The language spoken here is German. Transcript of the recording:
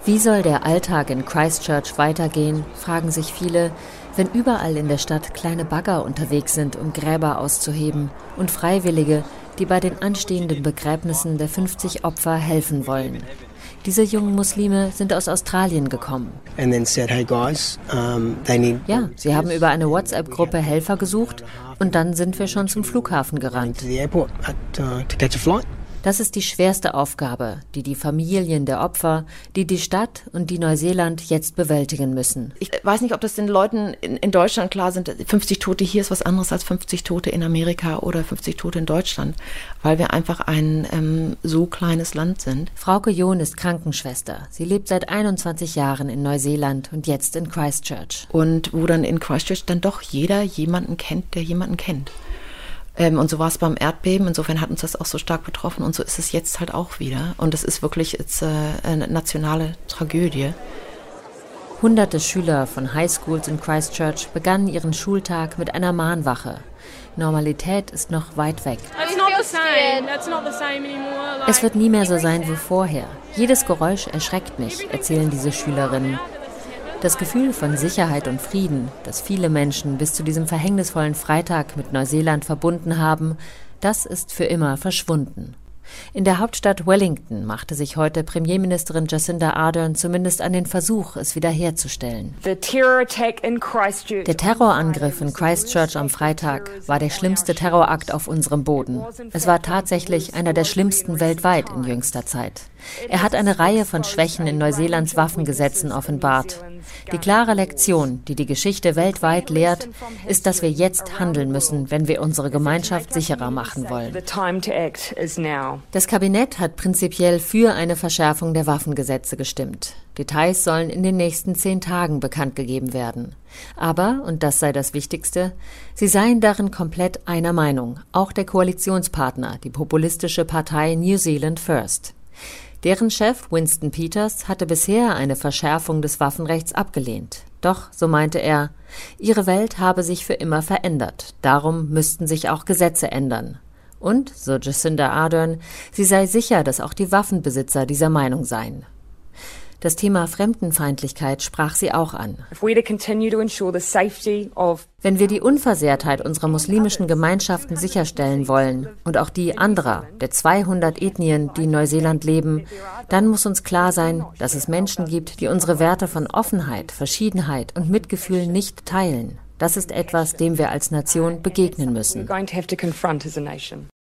Wie soll der Alltag in Christchurch weitergehen, fragen sich viele, wenn überall in der Stadt kleine Bagger unterwegs sind, um Gräber auszuheben und Freiwillige, die bei den anstehenden Begräbnissen der 50 Opfer helfen wollen. Diese jungen Muslime sind aus Australien gekommen. Ja, sie haben über eine WhatsApp-Gruppe Helfer gesucht und dann sind wir schon zum Flughafen gerannt. Das ist die schwerste Aufgabe, die die Familien der Opfer, die Stadt und die Neuseeland jetzt bewältigen müssen. Ich weiß nicht, ob das den Leuten in Deutschland klar sind. 50 Tote hier ist was anderes als 50 Tote in Amerika oder 50 Tote in Deutschland, weil wir einfach ein so kleines Land sind. Frauke John ist Krankenschwester. Sie lebt seit 21 Jahren in Neuseeland und jetzt in Christchurch. Und wo dann in Christchurch dann doch jeder jemanden kennt, der jemanden kennt. Und so war es beim Erdbeben, insofern hat uns das auch so stark betroffen und so ist es jetzt halt auch wieder. Und es ist wirklich eine nationale Tragödie. Hunderte Schüler von Highschools in Christchurch begannen ihren Schultag mit einer Mahnwache. Normalität ist noch weit weg. Es wird nie mehr so sein wie vorher. Jedes Geräusch erschreckt mich, erzählen diese Schülerinnen. Das Gefühl von Sicherheit und Frieden, das viele Menschen bis zu diesem verhängnisvollen Freitag mit Neuseeland verbunden haben, das ist für immer verschwunden. In der Hauptstadt Wellington machte sich heute Premierministerin Jacinda Ardern zumindest an den Versuch, es wiederherzustellen. Der Terrorangriff in Christchurch am Freitag war der schlimmste Terrorakt auf unserem Boden. Es war tatsächlich einer der schlimmsten weltweit in jüngster Zeit. Er hat eine Reihe von Schwächen in Neuseelands Waffengesetzen offenbart. Die klare Lektion, die die Geschichte weltweit lehrt, ist, dass wir jetzt handeln müssen, wenn wir unsere Gemeinschaft sicherer machen wollen. Das Kabinett hat prinzipiell für eine Verschärfung der Waffengesetze gestimmt. Details sollen in den nächsten 10 Tagen bekannt gegeben werden. Aber, und das sei das Wichtigste, sie seien darin komplett einer Meinung, auch der Koalitionspartner, die populistische Partei New Zealand First. Deren Chef Winston Peters hatte bisher eine Verschärfung des Waffenrechts abgelehnt. Doch, so meinte er, ihre Welt habe sich für immer verändert. Darum müssten sich auch Gesetze ändern. Und, so Jacinda Ardern, sie sei sicher, dass auch die Waffenbesitzer dieser Meinung seien. Das Thema Fremdenfeindlichkeit sprach sie auch an. Wenn wir die Unversehrtheit unserer muslimischen Gemeinschaften sicherstellen wollen und auch die anderer, der 200 Ethnien, die in Neuseeland leben, dann muss uns klar sein, dass es Menschen gibt, die unsere Werte von Offenheit, Verschiedenheit und Mitgefühl nicht teilen. Das ist etwas, dem wir als Nation begegnen müssen.